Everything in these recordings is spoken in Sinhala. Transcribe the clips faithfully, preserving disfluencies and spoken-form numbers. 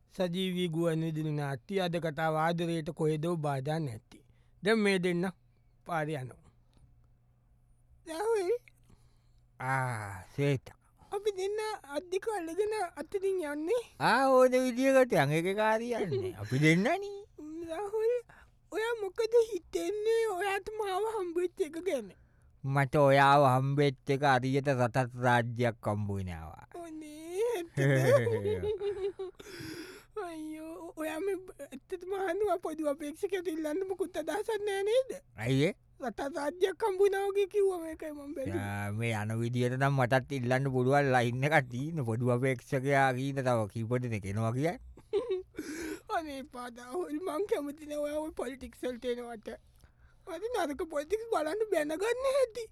සජීවී ගුවන් විදුලි නාට්‍ය අද කතාව ආදරයට කොහෙදෝ බාධා නැති. දැන් මේ දෙන්න පාරේ යනවා. ආ සේත. අපි දෙන්න අත් දෙක අල්ලගෙන අතරින් යන්නේ. ආ ඕන විදියකට යන් එක කාරියන්නේ. අපි දෙන්නනේ. රාහුල් ඔයා මොකද හිතන්නේ ඔයාට මාව හම්බෙච්ච එක ගැන? මට ඔයාව හම්බෙච්ච එක හරියට රටත් රාජ්‍යයක් හම්බ වෙනවා. ඔනේ අයියෝ ඔයා මේ ඇත්තටම අහනවා පොදු අපේක්ෂකයට ඉල්ලන්න මොකුත් අදහසක් නෑ නේද? ඇයි ඒ? රටත් රාජ්‍යයක් හම්බ වෙනවා වගේ කිව්වා මේකයි මම බැලුවේ. මේ යන විදියට නම් මටත් ඉල්ලන්න පුළුවන් ලයින් එකක් තියෙන පොදු අපේක්ෂකයා කීන තව කීප දෙනෙක් එනවා කියන්නේ. අනේ පාදා හොල් මං කැමති නෑ ඔයා ඔය පොලිටික්ස් වලට එනවට. අද නරක පොලිටික්ස් බලන්න බැනගන්න හැටි.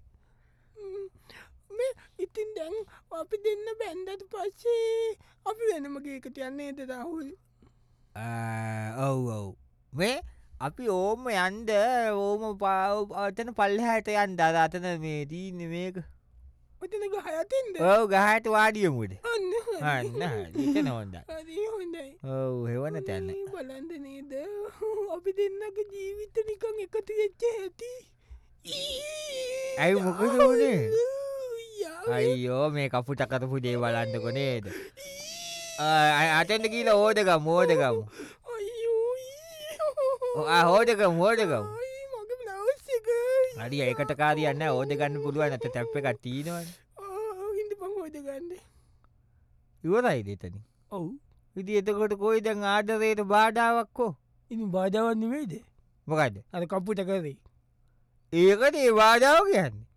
මේ ඉතින් දැන් අපි දෙන්න බැන්දට පස්සේ අපි වෙනම ගේකට යන්නේ නේද රාහුල්? ඔව් ඔව්. මේ අපි ඕම යන්ද ඕම අතන පල්ලෙහාට යන්න අර අතන මේ තියෙන්නේ මේක. ඔතන ගහ යටින්ද? ඔව් ගහට වාඩියමුද? අන්න අන්න එතන හොඳයි. හරි හොඳයි. ඔව් හෙවන තැන. බලන්න නේද අපි දෙන්නගේ ජීවිත නිකන් එකතු වෙච්ච හැටි. ඇයි මොකද උනේ? අයියෝ මේ කපුට කරපු දේ බලන්නකො නේද? අතෙන්ද ගිහලා ඕඩගමු ඕඩගමු. අයියෝ ආ ඕඩගමු ඕඩගමු. මගේ බ්ලවුස් එක. හරි ඒකට කාරියක් නැහැ ඕඩ ගන්න පුළුවන් නැත්නම් ටැප් එකක් තියෙනවනේ. ආ ඉඳපන් ඕඩ ගන්න. ඉවරයිද එතනින්? ඔව්. ඉතින් එතකොට කොයි දැන් ආඩරේට බාධාවක් කො? ඉතින් බාධාවක් නෙවෙයිද? මොකද්ද? අර කපුට කරේ. ඒකනේ බාධාව කියන්නේ.